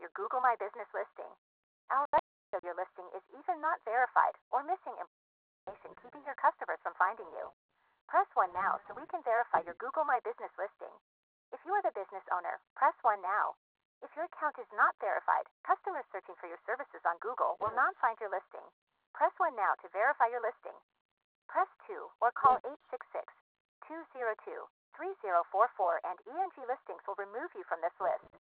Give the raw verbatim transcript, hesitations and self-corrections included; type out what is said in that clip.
your Google My Business listing. Our record of your listing is even not verified or missing information, keeping your customers from finding you. Press one now so we can verify your Google My Business listing. If you are the business owner, press one now. If your account is not verified, customers searching for your services on Google will not find your listing. Press one now to verify your listing. Press two or call eight six six, two zero two, three zero four four and E N G Listings will remove you from this list.